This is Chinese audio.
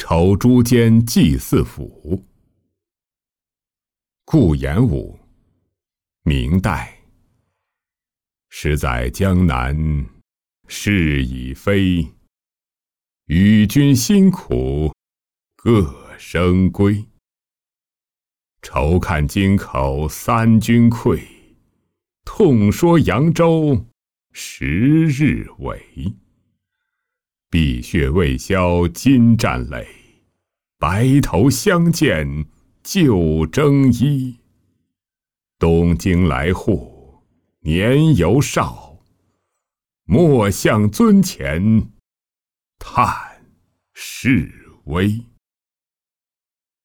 丑诸间祭祀府。顾炎武，明代。时在江南，事已非。与君辛苦，各生归。愁看京口三军溃，痛说扬州10日围。碧血未消金战垒，白头相见旧征衣。东京来沪，年犹少，莫向尊前叹世微。